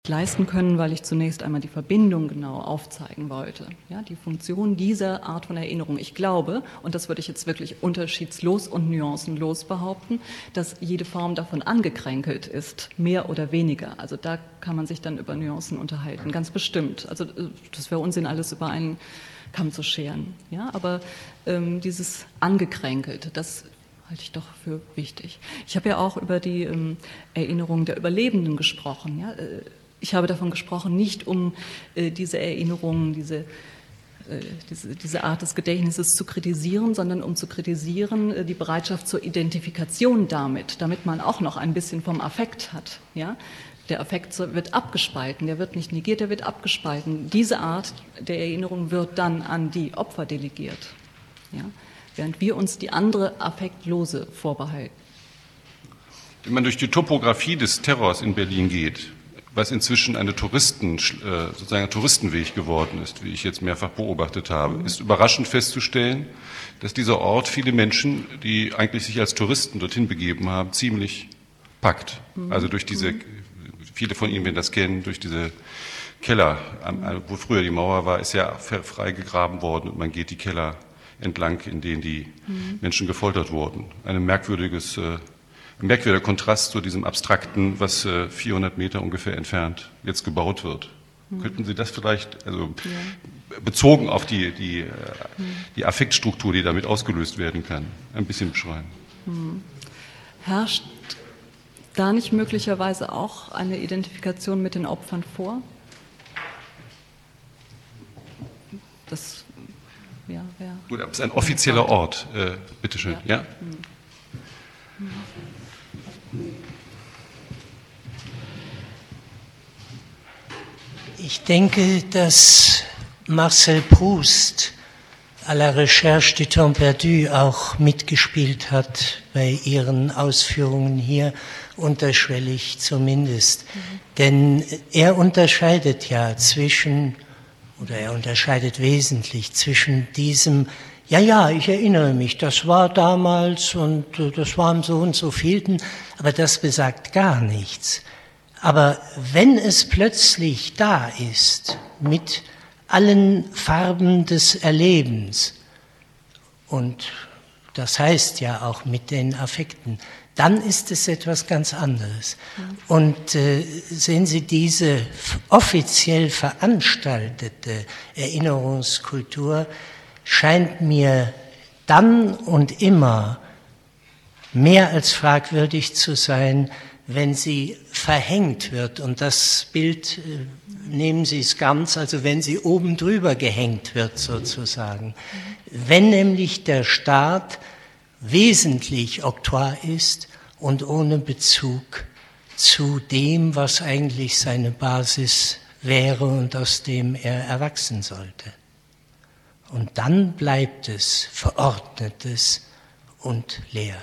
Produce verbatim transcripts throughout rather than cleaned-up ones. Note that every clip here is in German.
leisten können, weil ich zunächst einmal die Verbindung genau aufzeigen wollte. Ja, die Funktion dieser Art von Erinnerung. Ich glaube, und das würde ich jetzt wirklich unterschiedslos und nuancenlos behaupten, dass jede Form davon angekränkelt ist, mehr oder weniger. Also da kann man sich dann über Nuancen unterhalten, ganz bestimmt. Also das wäre Unsinn, alles über einen Kamm zu scheren. Ja, aber ähm, dieses Angekränkelt, das halte ich doch für wichtig. Ich habe ja auch über die ähm, Erinnerung der Überlebenden gesprochen. Ja? Ich habe davon gesprochen, nicht um äh, diese Erinnerungen, diese, äh, diese, diese Art des Gedächtnisses zu kritisieren, sondern um zu kritisieren äh, die Bereitschaft zur Identifikation damit, damit man auch noch ein bisschen vom Affekt hat. Ja? Der Affekt wird abgespalten, der wird nicht negiert, der wird abgespalten. Diese Art der Erinnerung wird dann an die Opfer delegiert, ja? Während wir uns die andere affektlose vorbehalten. Wenn man durch die Topografie des Terrors in Berlin geht, was inzwischen eine Touristen, sozusagen ein Touristenweg geworden ist, wie ich jetzt mehrfach beobachtet habe, mhm. ist überraschend festzustellen, dass dieser Ort viele Menschen, die eigentlich sich als Touristen dorthin begeben haben, ziemlich packt. Mhm. Also durch diese, viele von Ihnen werden das kennen, durch diese Keller, wo früher die Mauer war, ist ja freigegraben worden und man geht die Keller entlang, in denen die mhm. Menschen gefoltert wurden. Ein merkwürdiges, äh, ein merkwürdiger Kontrast zu diesem Abstrakten, was äh, vierhundert Meter ungefähr entfernt jetzt gebaut wird. Mhm. Könnten Sie das vielleicht, also ja. bezogen auf die, die, äh, mhm. die Affektstruktur, die damit ausgelöst werden kann, ein bisschen beschreiben? Mhm. Herrscht da nicht möglicherweise auch eine Identifikation mit den Opfern vor? Das Ja, ja. Gut, aber es ist ein offizieller Ort. Äh, bitte schön. Ja. ja? Ich denke, dass Marcel Proust à la Recherche du Temps perdu auch mitgespielt hat bei Ihren Ausführungen hier, unterschwellig zumindest. Mhm. Denn er unterscheidet ja zwischen Oder er unterscheidet wesentlich zwischen diesem, ja, ja, ich erinnere mich, das war damals und das war am so und so vielten, aber das besagt gar nichts. Aber wenn es plötzlich da ist, mit allen Farben des Erlebens, und das heißt ja auch mit den Affekten, dann ist es etwas ganz anderes. Und äh, sehen Sie, diese offiziell veranstaltete Erinnerungskultur scheint mir dann und immer mehr als fragwürdig zu sein, wenn sie verhängt wird. Und das Bild, äh, nehmen Sie es ganz, also wenn sie oben drüber gehängt wird sozusagen. Wenn nämlich der Staat wesentlich Oktroi ist und ohne Bezug zu dem, was eigentlich seine Basis wäre und aus dem er erwachsen sollte. Und dann bleibt es Verordnetes und leer.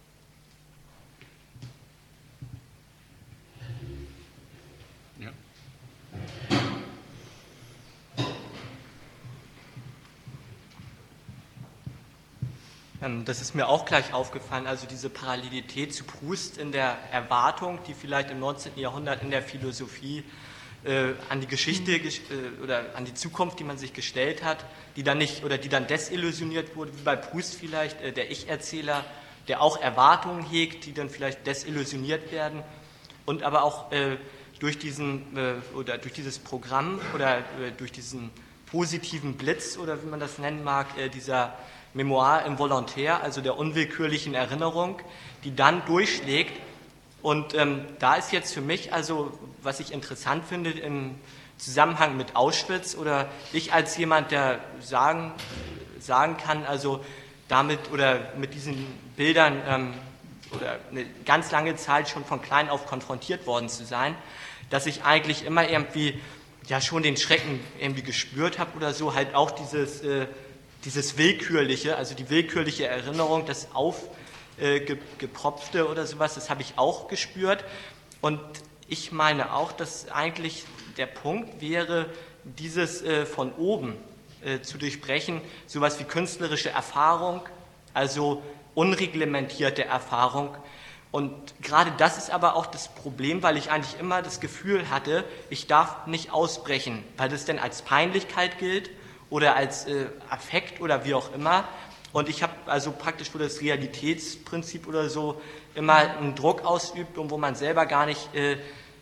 Das ist mir auch gleich aufgefallen, also diese Parallelität zu Proust in der Erwartung, die vielleicht im neunzehnten Jahrhundert in der Philosophie äh, an die Geschichte äh, oder an die Zukunft, die man sich gestellt hat, die dann nicht oder die dann desillusioniert wurde, wie bei Proust vielleicht, äh, der Ich-Erzähler, der auch Erwartungen hegt, die dann vielleicht desillusioniert werden und aber auch äh, durch diesen äh, oder durch dieses Programm oder äh, durch diesen positiven Blitz oder wie man das nennen mag, äh, dieser Memoir involontaire, also der unwillkürlichen Erinnerung, die dann durchschlägt. Und ähm, da ist jetzt für mich, also was ich interessant finde im Zusammenhang mit Auschwitz oder ich als jemand, der sagen, sagen kann, also damit oder mit diesen Bildern ähm, oder eine ganz lange Zeit schon von klein auf konfrontiert worden zu sein, dass ich eigentlich immer irgendwie ja schon den Schrecken irgendwie gespürt habe oder so, halt auch dieses äh, dieses Willkürliche, also die willkürliche Erinnerung, das Aufgepropfte äh, oder sowas, das habe ich auch gespürt. Und ich meine auch, dass eigentlich der Punkt wäre, dieses äh, von oben äh, zu durchbrechen, sowas wie künstlerische Erfahrung, also unreglementierte Erfahrung Und gerade das ist aber auch das Problem, weil ich eigentlich immer das Gefühl hatte, ich darf nicht ausbrechen, weil das denn als Peinlichkeit gilt oder als äh, Affekt oder wie auch immer. Und ich habe also praktisch für das Realitätsprinzip oder so immer einen Druck ausübt und wo man selber gar nicht, äh,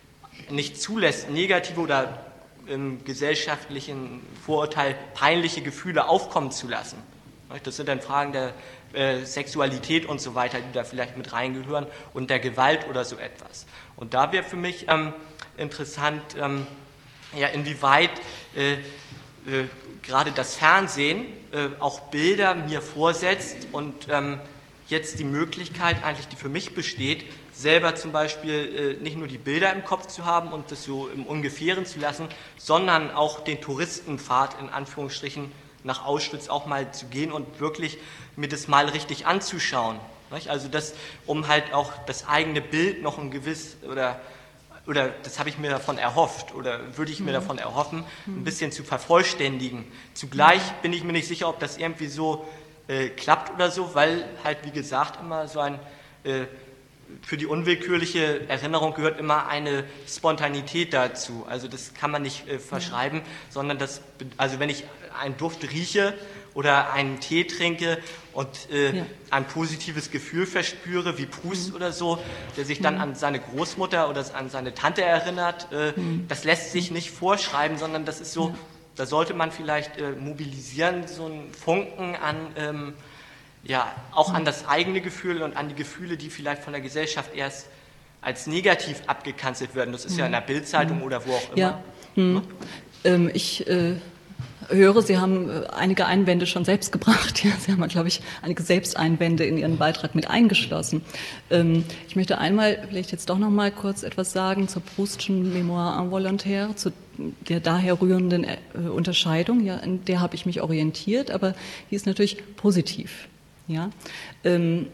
nicht zulässt, negative oder im gesellschaftlichen Vorurteil peinliche Gefühle aufkommen zu lassen. Das sind dann Fragen der äh, Sexualität und so weiter, die da vielleicht mit reingehören und der Gewalt oder so etwas. Und da wäre für mich ähm, interessant, ähm, ja, inwieweit äh, äh, gerade das Fernsehen äh, auch Bilder mir vorsetzt und ähm, jetzt die Möglichkeit eigentlich, die für mich besteht, selber zum Beispiel äh, nicht nur die Bilder im Kopf zu haben und das so im Ungefähren zu lassen, sondern auch den Touristenpfad in Anführungsstrichen nach Auschwitz auch mal zu gehen und wirklich mir das mal richtig anzuschauen. Nicht? Also das, um halt auch das eigene Bild noch ein gewiss oder oder das habe ich mir davon erhofft oder würde ich mir davon erhoffen, ein bisschen zu vervollständigen. Zugleich bin ich mir nicht sicher, ob das irgendwie so äh, klappt oder so, weil halt, wie gesagt, immer so ein, äh, für die unwillkürliche Erinnerung gehört immer eine Spontanität dazu. Also das kann man nicht äh, verschreiben, sondern das, also wenn ich einen Duft rieche oder einen Tee trinke und äh, ja. ein positives Gefühl verspüre, wie Proust mhm. oder so, der sich dann mhm. an seine Großmutter oder an seine Tante erinnert, äh, mhm. das lässt sich nicht vorschreiben, sondern das ist so, ja. da sollte man vielleicht äh, mobilisieren, so einen Funken an, ähm, ja, auch mhm. an das eigene Gefühl und an die Gefühle, die vielleicht von der Gesellschaft erst als negativ abgekanzelt werden. Das ist mhm. ja in der Bildzeitung mhm. oder wo auch immer. Ja. Mhm. Ja? Ähm, ich äh höre, Sie haben einige Einwände schon selbst gebracht. Ja, Sie haben, glaube ich, einige Selbsteinwände in Ihren Beitrag mit eingeschlossen. Ähm, ich möchte einmal vielleicht jetzt doch noch mal kurz etwas sagen zur Proustschen Mémoire involontaire, zu der daher rührenden äh, Unterscheidung. Ja, in der habe ich mich orientiert, aber die ist natürlich positiv. Ja. Ähm,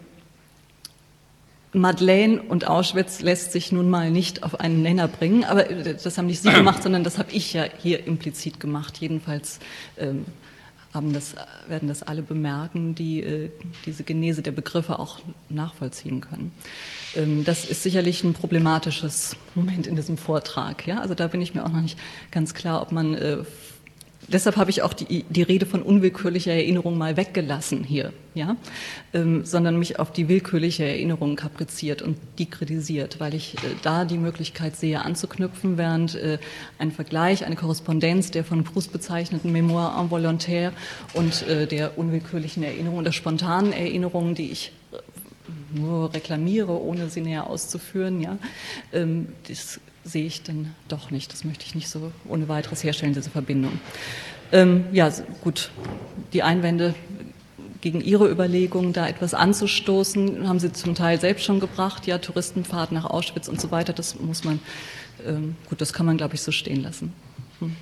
Madeleine und Auschwitz lässt sich nun mal nicht auf einen Nenner bringen, aber das haben nicht Sie gemacht, sondern das habe ich ja hier implizit gemacht. Jedenfalls ähm, haben das, werden das alle bemerken, die äh, diese Genese der Begriffe auch nachvollziehen können. Ähm, das ist sicherlich ein problematisches Moment in diesem Vortrag. Ja? Also da bin ich mir auch noch nicht ganz klar, ob man äh, Deshalb habe ich auch die, die Rede von unwillkürlicher Erinnerung mal weggelassen hier, ja, ähm, sondern mich auf die willkürliche Erinnerung kapriziert und die kritisiert, weil ich äh, da die Möglichkeit sehe, anzuknüpfen, während äh, ein Vergleich, eine Korrespondenz der von Proust bezeichneten Mémoire involontaire und äh, der unwillkürlichen Erinnerung, der spontanen Erinnerung, die ich äh, nur reklamiere, ohne sie näher auszuführen, ja, ähm, das sehe ich dann doch nicht. Das möchte ich nicht so ohne weiteres herstellen, diese Verbindung. Ähm, ja, gut, die Einwände gegen Ihre Überlegungen, da etwas anzustoßen, haben Sie zum Teil selbst schon gebracht, ja, Touristenfahrt nach Auschwitz und so weiter, das muss man, ähm, gut, das kann man, glaube ich, so stehen lassen. Hm.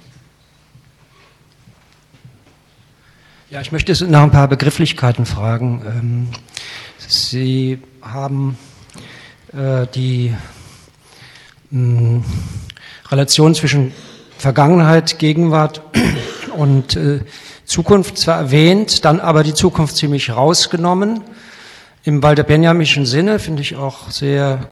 Ja, ich möchte nach ein paar Begrifflichkeiten fragen. Ähm, Sie haben äh, die Relation zwischen Vergangenheit, Gegenwart und äh, Zukunft zwar erwähnt, dann aber die Zukunft ziemlich rausgenommen. Im Walter Benjaminschen Sinne finde ich auch sehr